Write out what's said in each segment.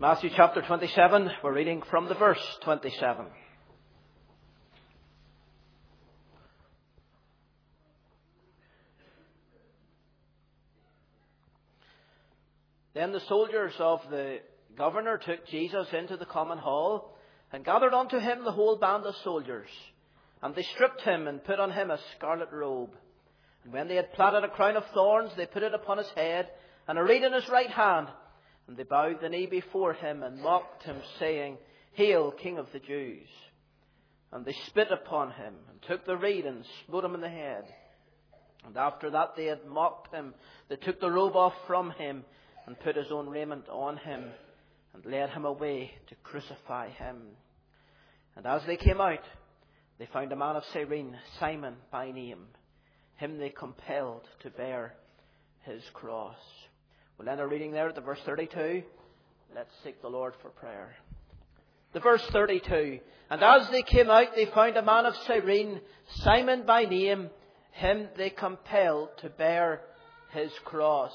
Matthew chapter 27, we're reading from the verse 27. Then the soldiers of the governor took Jesus into the common hall and gathered unto him the whole band of soldiers. And they stripped him and put on him a scarlet robe. And when they had platted a crown of thorns, they put it upon his head and a reed in his right hand. And they bowed the knee before him and mocked him, saying, Hail, King of the Jews! And they spit upon him and took the reed and smote him in the head. And after that they had mocked him, they took the robe off from him and put his own raiment on him and led him away to crucify him. And as they came out, they found a man of Cyrene, Simon by name. Him they compelled to bear his cross. We'll end our reading there at the verse 32. Let's seek the Lord for prayer. The verse 32. And as they came out, they found a man of Cyrene, Simon by name. Him they compelled to bear his cross.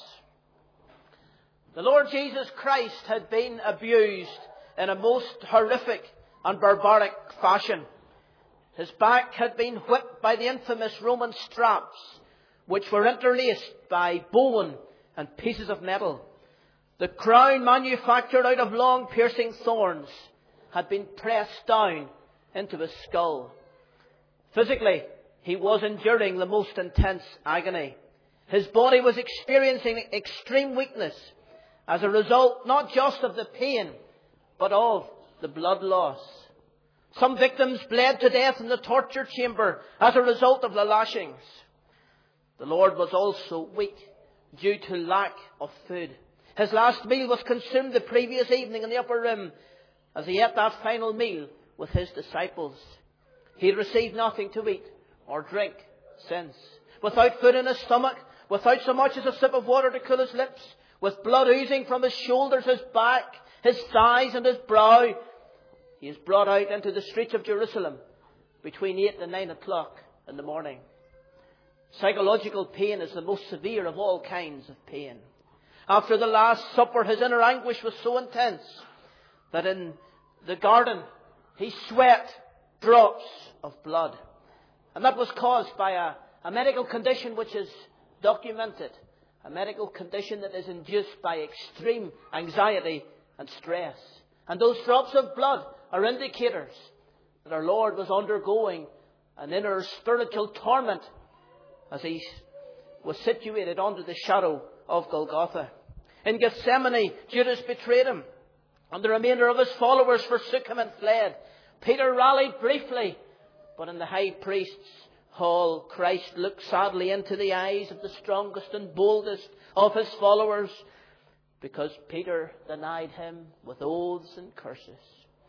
The Lord Jesus Christ had been abused in a most horrific and barbaric fashion. His back had been whipped by the infamous Roman straps, which were interlaced by bone and pieces of metal. The crown, manufactured out of long piercing thorns, had been pressed down into his skull. Physically, he was enduring the most intense agony. His body was experiencing extreme weakness as a result not just of the pain, but of the blood loss. Some victims bled to death in the torture chamber as a result of the lashings. The Lord was also weak due to lack of food. His last meal was consumed the previous evening in the upper room as he ate that final meal with his disciples. He had received nothing to eat or drink since. Without food in his stomach, without so much as a sip of water to cool his lips, with blood oozing from his shoulders, his back, his thighs and his brow, he is brought out into the streets of Jerusalem between 8 and 9 o'clock in the morning. Psychological pain is the most severe of all kinds of pain. After the Last Supper, his inner anguish was so intense that in the garden he sweat drops of blood. And that was caused by a medical condition which is documented. A medical condition that is induced by extreme anxiety and stress. And those drops of blood are indicators that our Lord was undergoing an inner spiritual torment as he was situated under the shadow of Golgotha. In Gethsemane, Judas betrayed him, and the remainder of his followers forsook him and fled. Peter rallied briefly, but in the high priest's hall, Christ looked sadly into the eyes of the strongest and boldest of his followers, because Peter denied him with oaths and curses.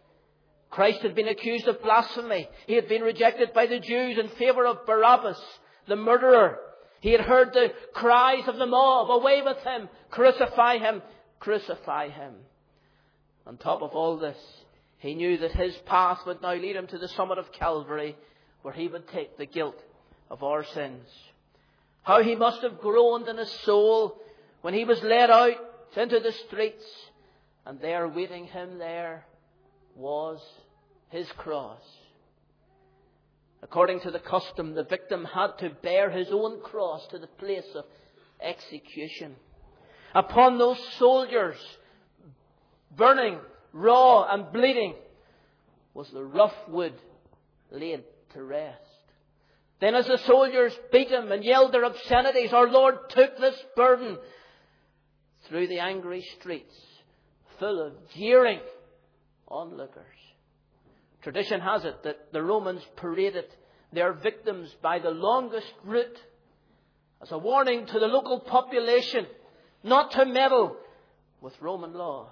Christ had been accused of blasphemy. He had been rejected by the Jews in favour of Barabbas, the murderer. He had heard the cries of the mob, away with him, crucify him, crucify him. On top of all this, he knew that his path would now lead him to the summit of Calvary, where he would take the guilt of our sins. How he must have groaned in his soul when he was led out into the streets, and there waiting him there was his cross. According to the custom, the victim had to bear his own cross to the place of execution. Upon those soldiers, burning, raw and bleeding, was the rough wood laid to rest. Then as the soldiers beat him and yelled their obscenities, our Lord took this burden through the angry streets, full of jeering onlookers. Tradition has it that the Romans paraded their victims by the longest route as a warning to the local population not to meddle with Roman law.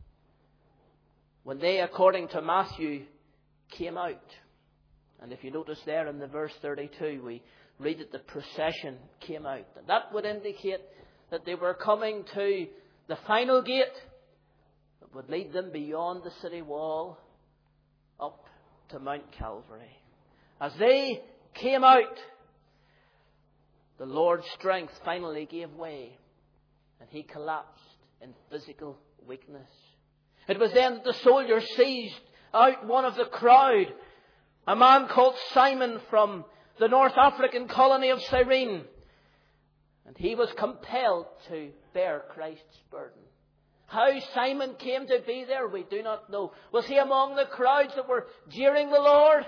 When they, according to Matthew, came out, and if you notice there in the verse 32, we read that the procession came out. And that would indicate that they were coming to the final gate that would lead them beyond the city wall up to Mount Calvary. As they came out, the Lord's strength finally gave way, and he collapsed in physical weakness. It was then that the soldiers seized out one of the crowd, a man called Simon from the North African colony of Cyrene. And he was compelled to bear Christ's burden. How Simon came to be there, we do not know. Was he among the crowds that were jeering the Lord?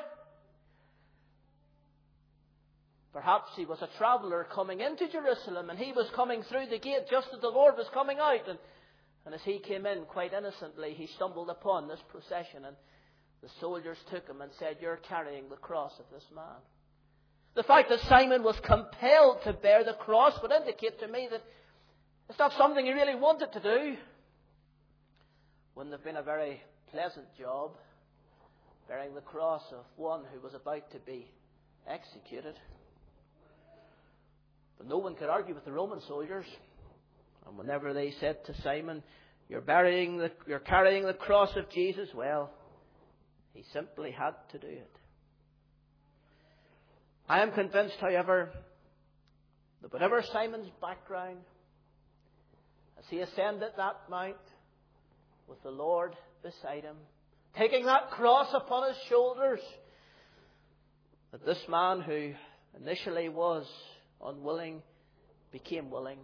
Perhaps he was a traveller coming into Jerusalem, and he was coming through the gate just as the Lord was coming out. And as he came in, quite innocently, he stumbled upon this procession, and the soldiers took him and said, "You're carrying the cross of this man." The fact that Simon was compelled to bear the cross would indicate to me that it's not something he really wanted to do. Wouldn't have been a very pleasant job, bearing the cross of one who was about to be executed. But no one could argue with the Roman soldiers. And whenever they said to Simon, you're carrying the cross of Jesus, well, he simply had to do it. I am convinced, however, that whatever Simon's background, as he ascended that mount with the Lord beside him, taking that cross upon his shoulders, that this man who initially was unwilling became willing,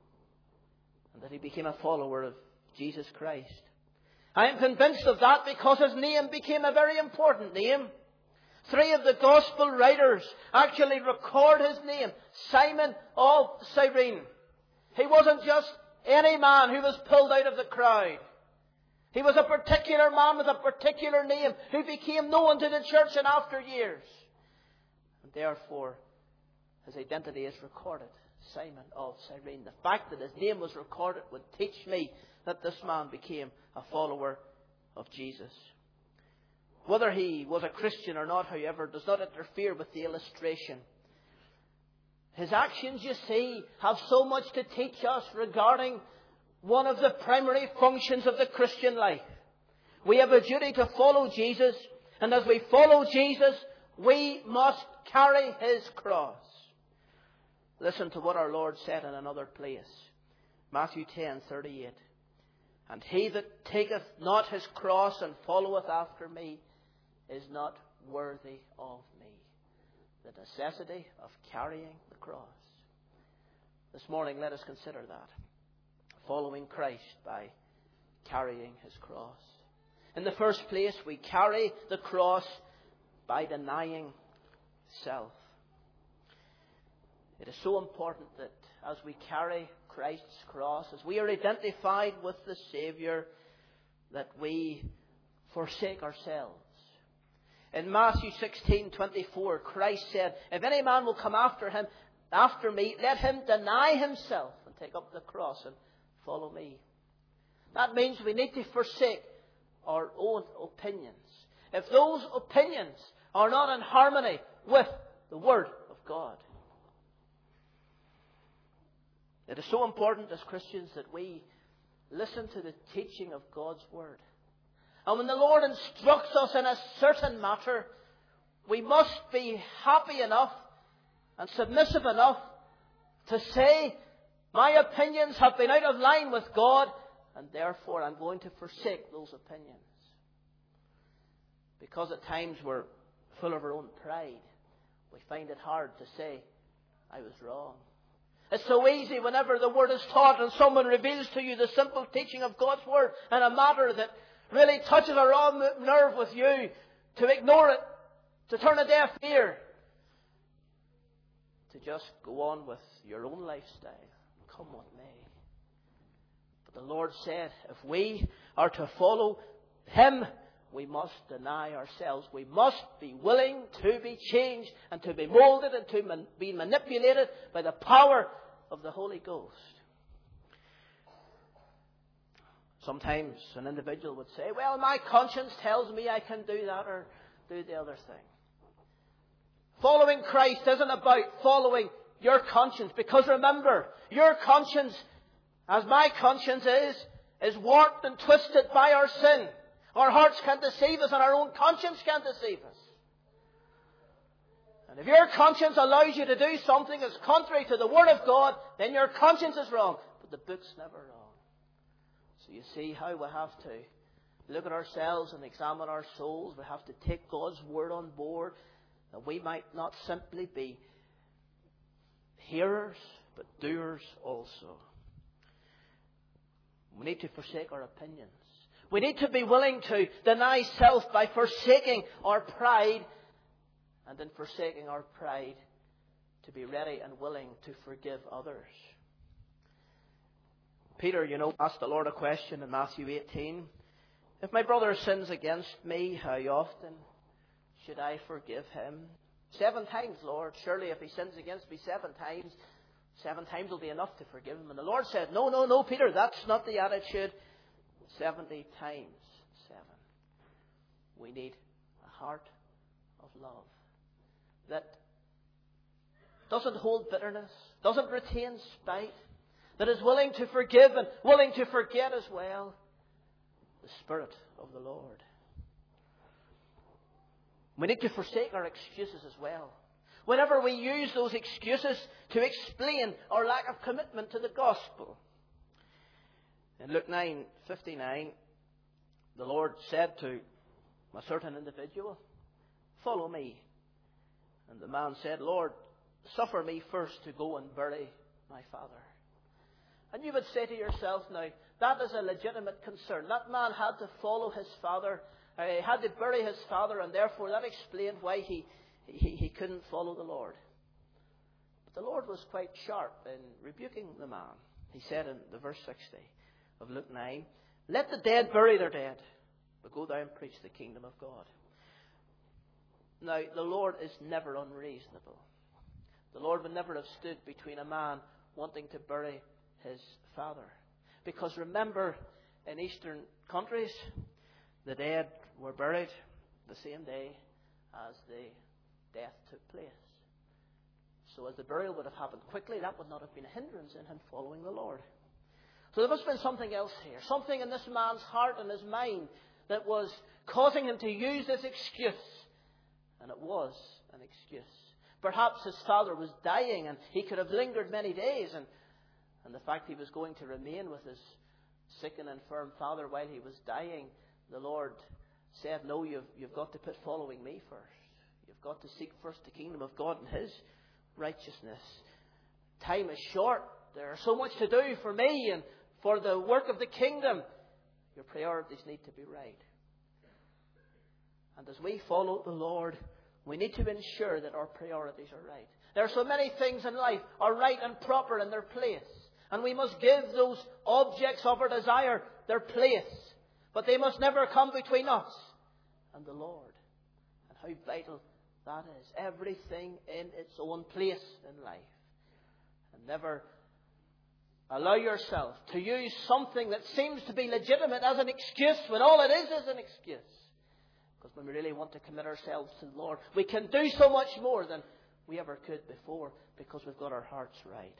and that he became a follower of Jesus Christ. I am convinced of that because his name became a very important name. 3 of the Gospel writers actually record his name, Simon of Cyrene. He wasn't just any man who was pulled out of the crowd. He was a particular man with a particular name who became known to the church in after years. And therefore, his identity is recorded, Simon of Cyrene. The fact that his name was recorded would teach me that this man became a follower of Jesus. Whether he was a Christian or not, however, does not interfere with the illustration. His actions, you see, have so much to teach us regarding one of the primary functions of the Christian life. We have a duty to follow Jesus, and as we follow Jesus, we must carry his cross. Listen to what our Lord said in another place. Matthew 10:38. And he that taketh not his cross and followeth after me is not worthy of me. The necessity of carrying the cross. This morning, let us consider that. Following Christ by carrying his cross. In the first place, we carry the cross by denying self. It is so important that as we carry Christ's cross, as we are identified with the Saviour, that we forsake ourselves. In Matthew 16:24, Christ said, if any man will come after me, let him deny himself and take up the cross and follow me. That means we need to forsake our own opinions. If those opinions are not in harmony with the Word of God. It is so important as Christians that we listen to the teaching of God's Word. And when the Lord instructs us in a certain matter, we must be happy enough and submissive enough to say, my opinions have been out of line with God, and therefore I'm going to forsake those opinions. Because at times we're full of our own pride, we find it hard to say, I was wrong. It's so easy whenever the Word is taught and someone reveals to you the simple teaching of God's Word and a matter that really touches a raw nerve with you, to ignore it, to turn a deaf ear, to just go on with your own lifestyle. Come what may. But the Lord said, if we are to follow Him, we must deny ourselves. We must be willing to be changed and to be molded and to be manipulated by the power of the Holy Ghost. Sometimes an individual would say, well, my conscience tells me I can do that or do the other thing. Following Christ isn't about following your conscience. Because remember, your conscience, as my conscience is warped and twisted by our sin. Our hearts can't deceive us and our own conscience can't deceive us. And if your conscience allows you to do something that's contrary to the Word of God, then your conscience is wrong. But the book's never wrong. So you see how we have to look at ourselves and examine our souls. We have to take God's word on board, that we might not simply be hearers, but doers also. We need to forsake our opinions. We need to be willing to deny self by forsaking our pride, and in forsaking our pride, to be ready and willing to forgive others. Peter, asked the Lord a question in Matthew 18. If my brother sins against me, how often should I forgive him? 7 times, Lord. Surely if he sins against me 7 times, 7 times will be enough to forgive him. And the Lord said, No, Peter, that's not the attitude. 70 times 7. We need a heart of love that doesn't hold bitterness, doesn't retain spite, that is willing to forgive and willing to forget as well. The Spirit of the Lord. We need to forsake our excuses as well. Whenever we use those excuses to explain our lack of commitment to the gospel. In Luke 9:59, the Lord said to a certain individual, "Follow me." And the man said, "Lord, suffer me first to go and bury my father." And you would say to yourself now, that is a legitimate concern. That man had to follow his father. He had to bury his father, and therefore that explained why he couldn't follow the Lord. But the Lord was quite sharp in rebuking the man. He said in the verse 60 of Luke 9, "Let the dead bury their dead, but go thou and preach the kingdom of God." Now, the Lord is never unreasonable. The Lord would never have stood between a man wanting to bury his father. Because remember, in Eastern countries, the dead were buried the same day as the death took place. So as the burial would have happened quickly, that would not have been a hindrance in him following the Lord. So there must have been something else here. Something in this man's heart and his mind that was causing him to use this excuse. And it was an excuse. Perhaps his father was dying and he could have lingered many days. And the fact he was going to remain with his sick and infirm father while he was dying, the Lord said, "No, you've got to put following me first. You've got to seek first the kingdom of God and His righteousness. Time is short. There's so much to do for me and for the work of the kingdom. Your priorities need to be right." And as we follow the Lord, we need to ensure that our priorities are right. There are so many things in life are right and proper in their place. And we must give those objects of our desire their place. But they must never come between us and the Lord. And how vital that is. Everything in its own place in life. And never allow yourself to use something that seems to be legitimate as an excuse when all it is an excuse. Because when we really want to commit ourselves to the Lord, we can do so much more than we ever could before because we've got our hearts right.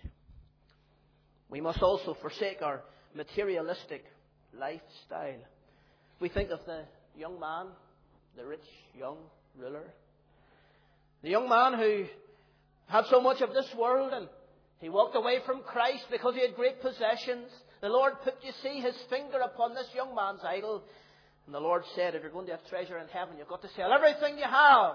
We must also forsake our materialistic lifestyle. We think of the young man, the rich young ruler. The young man who had so much of this world and he walked away from Christ because he had great possessions. The Lord put, you see, His finger upon this young man's idol. And the Lord said, if you're going to have treasure in heaven, you've got to sell everything you have.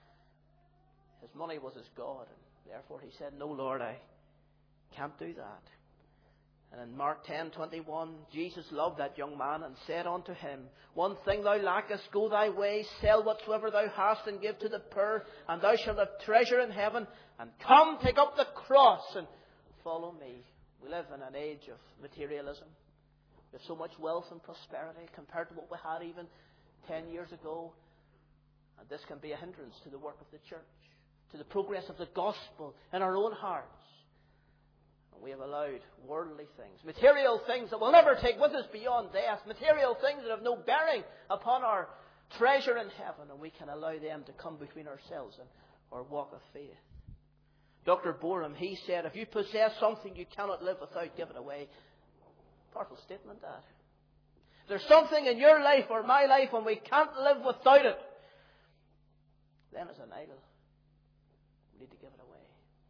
His money was his God. And therefore he said, "No, Lord, I can't do that." And in Mark 10:21, Jesus loved that young man and said unto him, "One thing thou lackest, go thy way, sell whatsoever thou hast and give to the poor, and thou shalt have treasure in heaven. And come, take up the cross and follow me." We live in an age of materialism. We have so much wealth and prosperity compared to what we had even 10 years ago. And this can be a hindrance to the work of the church, to the progress of the gospel in our own hearts. And we have allowed worldly things, material things that we'll never take with us beyond death, material things that have no bearing upon our treasure in heaven, and we can allow them to come between ourselves and our walk of faith. Dr. Borum, he said, if you possess something you cannot live without, give it away. Powerful statement, that. If there's something in your life or my life and we can't live without it, then it's an idol. We need to give it away.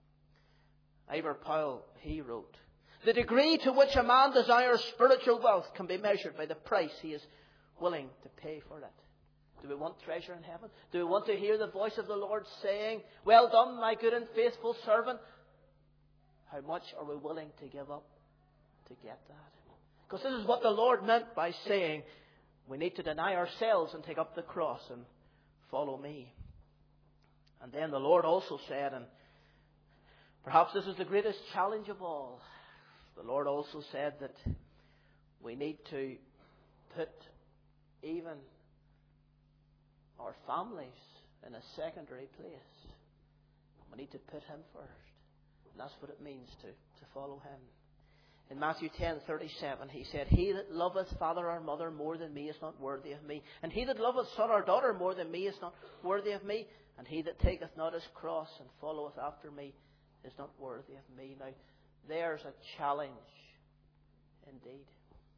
Ivor Powell, he wrote, "The degree to which a man desires spiritual wealth can be measured by the price he is willing to pay for it? Do we want treasure in heaven? Do we want to hear the voice of the Lord saying, "Well done, my good and faithful servant"? How much are we willing to give up to get that? Because this is what the Lord meant by saying we need to deny ourselves and take up the cross and follow me. And then the Lord also said, and perhaps this is the greatest challenge of all, the Lord also said that we need to put even our families in a secondary place. We need to put Him first. And that's what it means to follow Him. In Matthew 10:37, He said, "He that loveth father or mother more than me is not worthy of me. And he that loveth son or daughter more than me is not worthy of me. And he that taketh not his cross and followeth after me is not worthy of me." Now, there's a challenge indeed.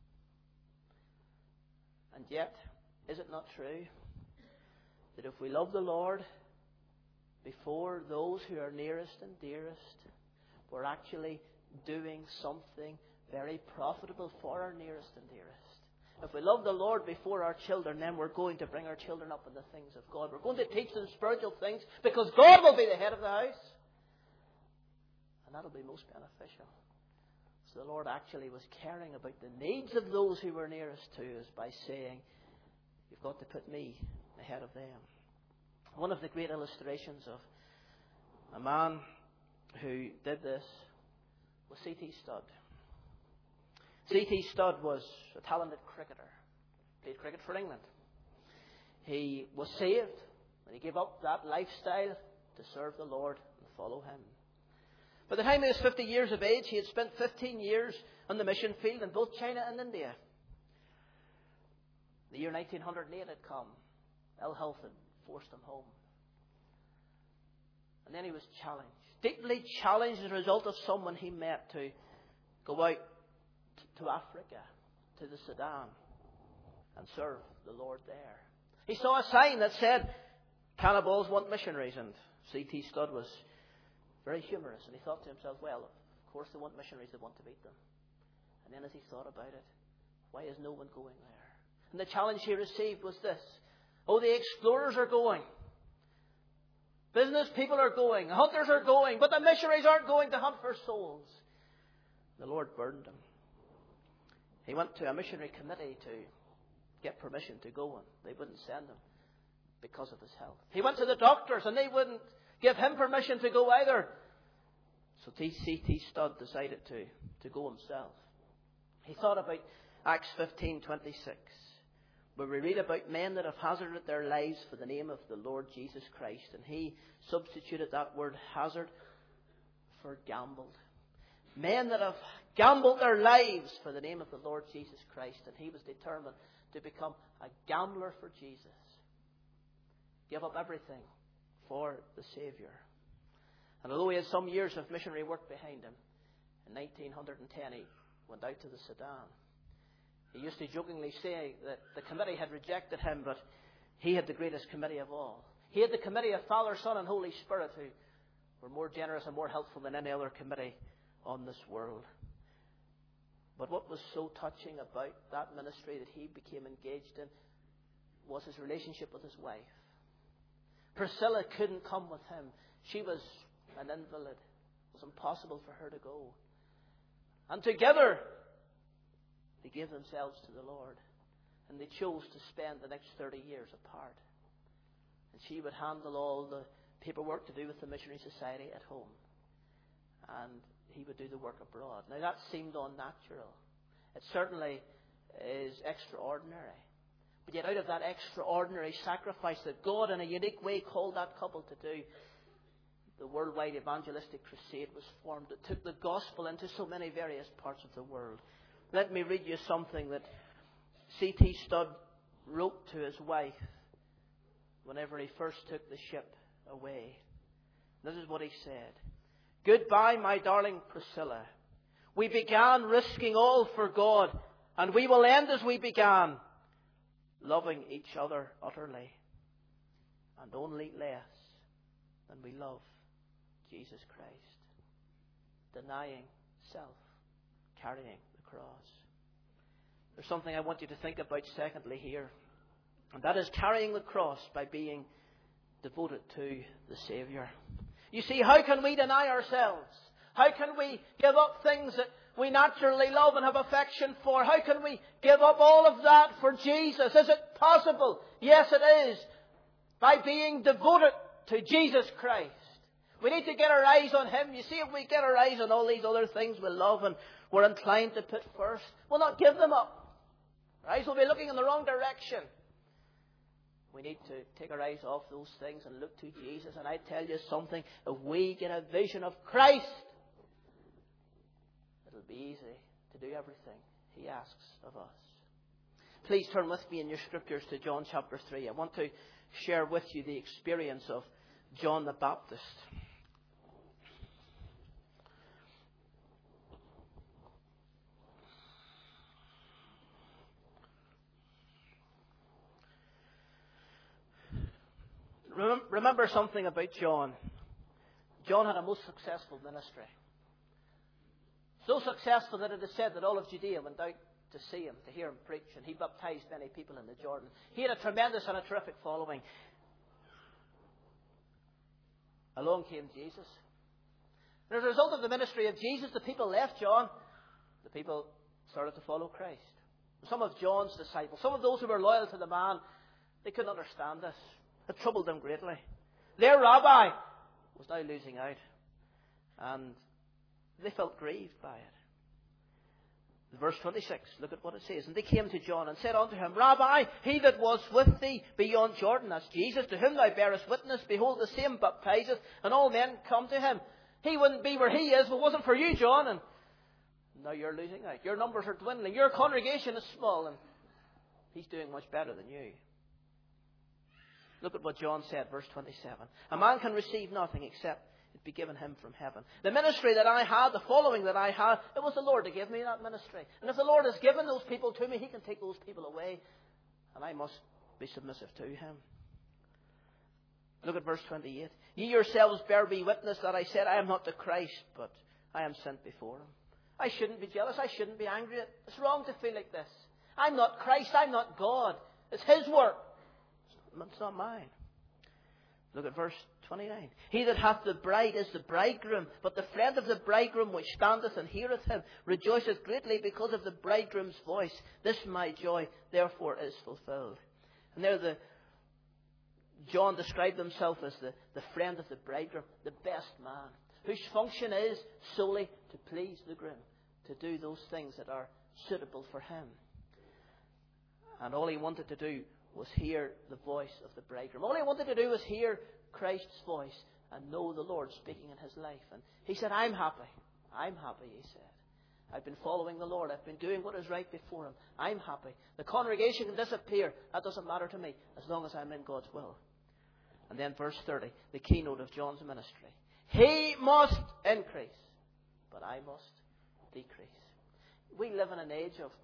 And yet, is it not true that if we love the Lord before those who are nearest and dearest, we're actually doing something very profitable for our nearest and dearest? If we love the Lord before our children, then we're going to bring our children up in the things of God. We're going to teach them spiritual things because God will be the head of the house. And that'll be most beneficial. So the Lord actually was caring about the needs of those who were nearest to us by saying, "You've got to put me ahead of them." One of the great illustrations of a man who did this was C.T. Studd. C.T. Studd was a talented cricketer. Played cricket for England. He was saved and he gave up that lifestyle to serve the Lord and follow Him. By the time he was 50 years of age, he had spent 15 years on the mission field in both China and India. The year 1908 had come. Ill health had forced him home. And then he was challenged, deeply challenged as a result of someone he met, to go out to Africa, to the Sudan, and serve the Lord there. He saw a sign that said, "Cannibals want missionaries," and C.T. Studd was very humorous, and he thought to himself, well, of course they want missionaries, they want to beat them. And then as he thought about it, why is no one going there? And the challenge he received was this: oh, the explorers are going. Business people are going. Hunters are going. But the missionaries aren't going to hunt for souls. The Lord burdened him. He went to a missionary committee to get permission to go, and they wouldn't send him because of his health. He went to the doctors, and they wouldn't give him permission to go either. So C.T. Studd decided to go himself. He thought about Acts 15:26, where we read about men that have hazarded their lives for the name of the Lord Jesus Christ. And he substituted that word hazard for gambled. Men that have gambled their lives for the name of the Lord Jesus Christ. And he was determined to become a gambler for Jesus. Give up everything for the Saviour. And although he had some years of missionary work behind him, in 1910 he went out to the Sudan. He used to jokingly say that the committee had rejected him, but he had the greatest committee of all. He had the committee of Father, Son and Holy Spirit, who were more generous and more helpful than any other committee on this world. But what was so touching about that ministry that he became engaged in was his relationship with his wife. Priscilla couldn't come with him. She was an invalid. It was impossible for her to go. And together, they gave themselves to the Lord. And they chose to spend the next 30 years apart. And she would handle all the paperwork to do with the Missionary Society at home. And he would do the work abroad. Now that seemed unnatural. It certainly is extraordinary. But yet out of that extraordinary sacrifice that God in a unique way called that couple to do, the worldwide evangelistic crusade was formed. It took the gospel into so many various parts of the world. Let me read you something that C.T. Studd wrote to his wife whenever he first took the ship away. This is what he said. "Goodbye, my darling Priscilla. We began risking all for God, and we will end as we began, loving each other utterly, and only less than we love Jesus Christ, denying self, carrying the cross." there's something I want you to think about secondly here. And that is carrying the cross by being devoted to the Saviour. You see, how can we deny ourselves? How can we give up things that we naturally love and have affection for? How can we give up all of that for Jesus? Is it possible? Yes, it is. By being devoted to Jesus Christ. We need to get our eyes on Him. You see, if we get our eyes on all these other things we love and we're inclined to put first, we'll not give them up. Our eyes will be looking in the wrong direction. We need to take our eyes off those things and look to Jesus. And I tell you something, if we get a vision of Christ, it'll be easy to do everything He asks of us. Please turn with me in your scriptures to John chapter 3. I want to share with you the experience of John the Baptist. Remember something about John. John had a most successful ministry. So successful that it is said that all of Judea went out to see him, to hear him preach, and he baptized many people in the Jordan. He had a tremendous and a terrific following. Along came Jesus. And as a result of the ministry of Jesus, the people left John. The people started to follow Christ. Some of John's disciples, some of those who were loyal to the man, they couldn't understand this. It troubled them greatly. Their rabbi was now losing out. And they felt grieved by it. Verse 26, look at what it says. And they came to John and said unto him, Rabbi, he that was with thee beyond Jordan, that's Jesus, to whom thou bearest witness, behold, the same baptizeth, and all men come to him. He wouldn't be where he is if it wasn't for you, John. And now you're losing out. Your numbers are dwindling. Your congregation is small, and he's doing much better than you. Look at what John said, verse 27. A man can receive nothing except it be given him from heaven. The ministry that I had, the following that I had, it was the Lord to give me that ministry. And if the Lord has given those people to me, He can take those people away. And I must be submissive to Him. Look at verse 28. Ye yourselves bear me witness that I said, I am not the Christ, but I am sent before Him. I shouldn't be jealous. I shouldn't be angry. It's wrong to feel like this. I'm not Christ. I'm not God. It's His work. It's not mine. Look at verse 29. He that hath the bride is the bridegroom, but the friend of the bridegroom which standeth and heareth him rejoiceth greatly because of the bridegroom's voice. This my joy therefore is fulfilled. And there John described himself as the friend of the bridegroom, the best man, whose function is solely to please the groom, to do those things that are suitable for him. And all he wanted to do was hear the voice of the bridegroom. All he wanted to do was hear Christ's voice and know the Lord speaking in his life. And he said, I'm happy. I'm happy, he said. I've been following the Lord. I've been doing what is right before Him. I'm happy. The congregation can disappear. That doesn't matter to me as long as I'm in God's will. And then verse 30, the keynote of John's ministry. He must increase, but I must decrease. We live in an age of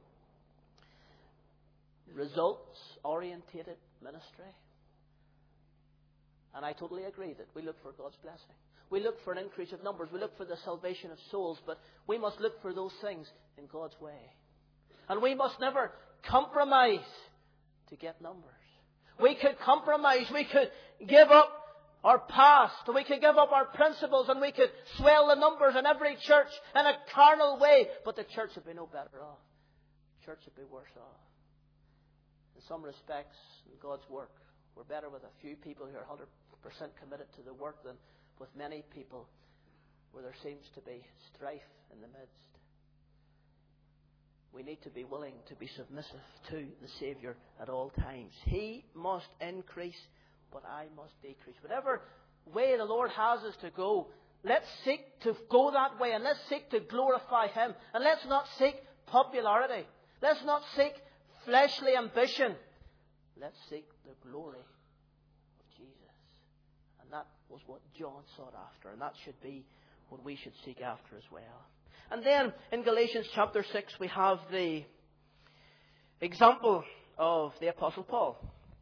results-orientated ministry. And I totally agree that we look for God's blessing. We look for an increase of numbers. We look for the salvation of souls. But we must look for those things in God's way. And we must never compromise to get numbers. We could compromise. We could give up our past. We could give up our principles. And we could swell the numbers in every church in a carnal way. But the church would be no better off. The church would be worse off. In some respects, in God's work, we're better with a few people who are 100% committed to the work than with many people where there seems to be strife in the midst. We need to be willing to be submissive to the Saviour at all times. He must increase, but I must decrease. Whatever way the Lord has us to go, let's seek to go that way, and let's seek to glorify Him. And let's not seek popularity. Let's not seek fleshly ambition. Let's seek the glory of Jesus. And that was what John sought after. And that should be what we should seek after as well. And then in Galatians chapter 6 we have the example of the Apostle Paul.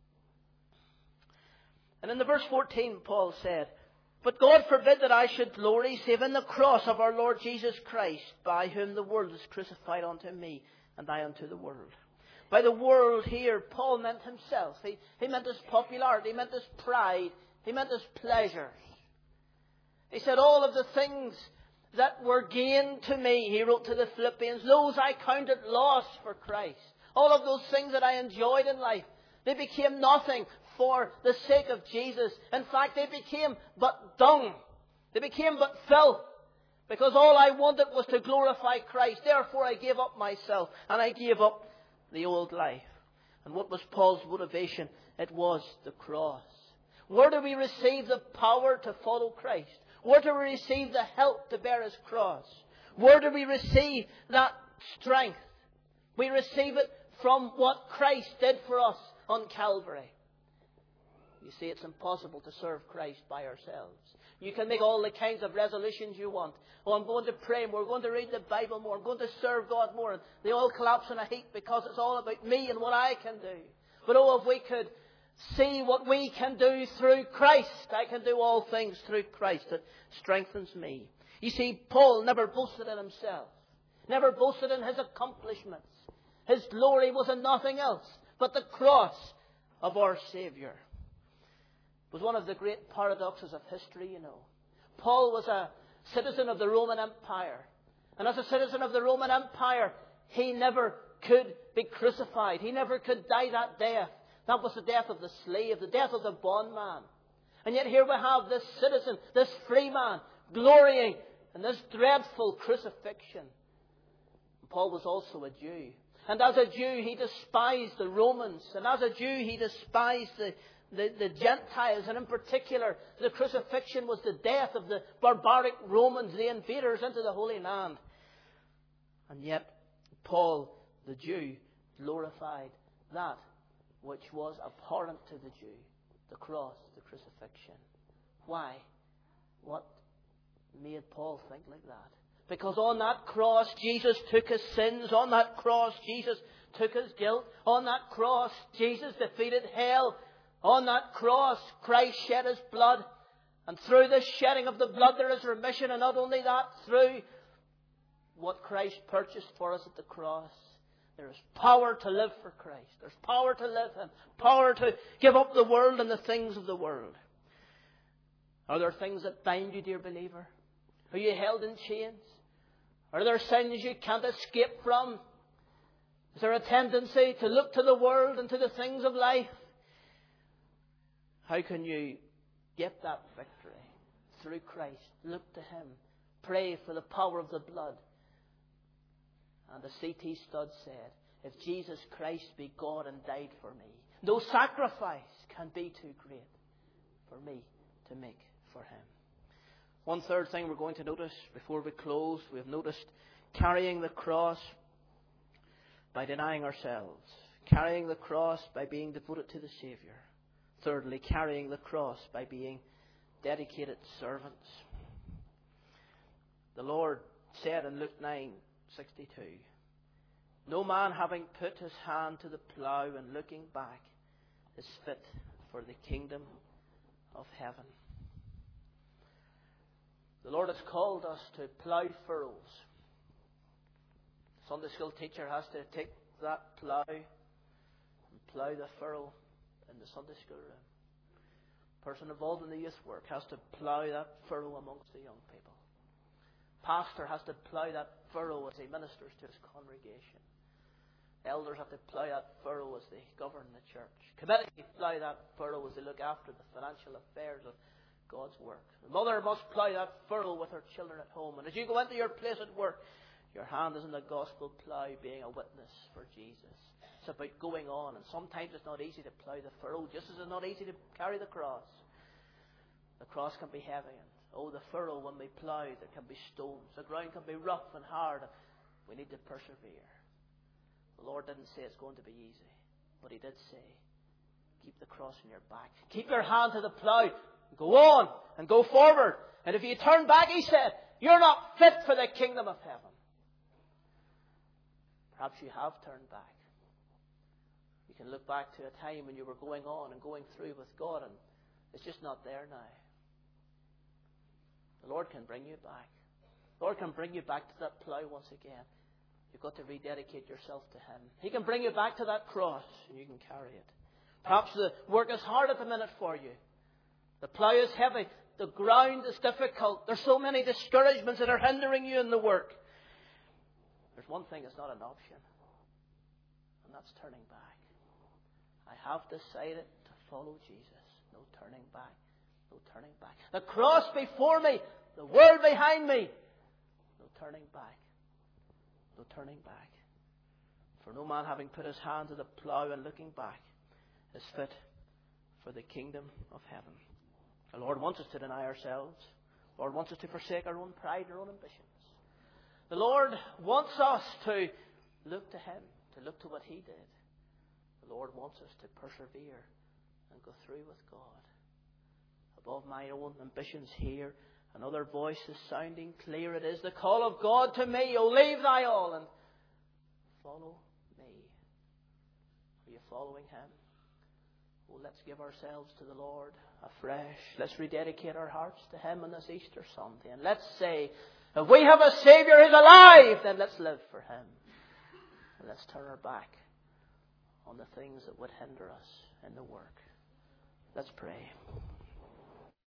And in the verse 14 Paul said, But God forbid that I should glory save in the cross of our Lord Jesus Christ, by whom the world is crucified unto me, and die unto the world. By the world here, Paul meant himself. He meant his popularity. He meant his pride. He meant his pleasures. He said, all of the things that were gained to me, he wrote to the Philippians, those I counted loss for Christ. All of those things that I enjoyed in life, they became nothing for the sake of Jesus. In fact, they became but dung. They became but filth. Because all I wanted was to glorify Christ. Therefore I gave up myself and I gave up the old life. And what was Paul's motivation? It was the cross. Where do we receive the power to follow Christ? Where do we receive the help to bear His cross? Where do we receive that strength? We receive it from what Christ did for us on Calvary. You see, it's impossible to serve Christ by ourselves. You can make all the kinds of resolutions you want. Oh, I'm going to pray more. We're going to read the Bible more. I'm going to serve God more. And they all collapse in a heap because it's all about me and what I can do. But oh, if we could see what we can do through Christ. I can do all things through Christ that strengthens me. You see, Paul never boasted in himself. Never boasted in his accomplishments. His glory was in nothing else but the cross of our Saviour. It was one of the great paradoxes of history, you know. Paul was a citizen of the Roman Empire. And as a citizen of the Roman Empire, he never could be crucified. He never could die that death. That was the death of the slave, the death of the bondman. And yet here we have this citizen, this free man, glorying in this dreadful crucifixion. And Paul was also a Jew. And as a Jew, he despised the Romans. And as a Jew, he despised the Gentiles. And in particular, the crucifixion was the death of the barbaric Romans, the invaders into the Holy Land. And yet, Paul, the Jew, glorified that which was abhorrent to the Jew, the cross, the crucifixion. Why? What made Paul think like that? Because on that cross, Jesus took his sins. On that cross, Jesus took his guilt. On that cross, Jesus defeated hell. On that cross, Christ shed his blood. And through the shedding of the blood, there is remission. And not only that, through what Christ purchased for us at the cross, there is power to live for Christ. There's power to live Him. Power to give up the world and the things of the world. Are there things that bind you, dear believer? Are you held in chains? Are there sins you can't escape from? Is there a tendency to look to the world and to the things of life? How can you get that victory? Through Christ. Look to Him. Pray for the power of the blood. And the C.T. Studd said, if Jesus Christ be God and died for me, no sacrifice can be too great for me to make for Him. One third thing we're going to notice before we close, we have noticed carrying the cross by denying ourselves. Carrying the cross by being devoted to the Saviour. Thirdly, carrying the cross by being dedicated servants. The Lord said in Luke 9:62, no man having put his hand to the plough and looking back is fit for the kingdom of heaven. The Lord has called us to plough furrows. Sunday school teacher has to take that plough and plough the furrow in the Sunday school room. Person involved in the youth work has to plough that furrow amongst the young people. Pastor has to plough that furrow as he ministers to his congregation. Elders have to plough that furrow as they govern the church. Committees plough that furrow as they look after the financial affairs of God's work. The mother must plough that furrow with her children at home. And as you go into your place at work, your hand is in the gospel plough, being a witness for Jesus. It's about going on. And sometimes it's not easy to plough the furrow, just as it's not easy to carry the cross. The cross can be heavy. And the furrow, when we plough, there can be stones. The ground can be rough and hard. We need to persevere. The Lord didn't say it's going to be easy. But He did say, keep the cross in your back. Keep your hand to the plough. Go on and go forward. And if you turn back, He said, you're not fit for the kingdom of heaven. Perhaps you have turned back. You can look back to a time when you were going on and going through with God, and it's just not there now. The Lord can bring you back. The Lord can bring you back to that plough once again. You've got to rededicate yourself to Him. He can bring you back to that cross and you can carry it. Perhaps the work is hard at the minute for you. The plough is heavy. The ground is difficult. There's so many discouragements that are hindering you in the work. There's one thing that's not an option, and that's turning back. I have decided to follow Jesus. No turning back. No turning back. The cross before me, the world behind me. No turning back. No turning back. For no man, having put his hand to the plough and looking back, is fit for the kingdom of heaven. The Lord wants us to deny ourselves. The Lord wants us to forsake our own pride, our own ambitions. The Lord wants us to look to Him, to look to what He did. The Lord wants us to persevere and go through with God. Above my own ambitions here, another voice is sounding clear. It is the call of God to me. Oh, leave thy all and follow me. Are you following Him? Oh, let's give ourselves to the Lord afresh. Let's rededicate our hearts to Him on this Easter Sunday. And let's say, if we have a Saviour who's alive, then let's live for Him. And let's turn our back on the things that would hinder us in the work. Let's pray.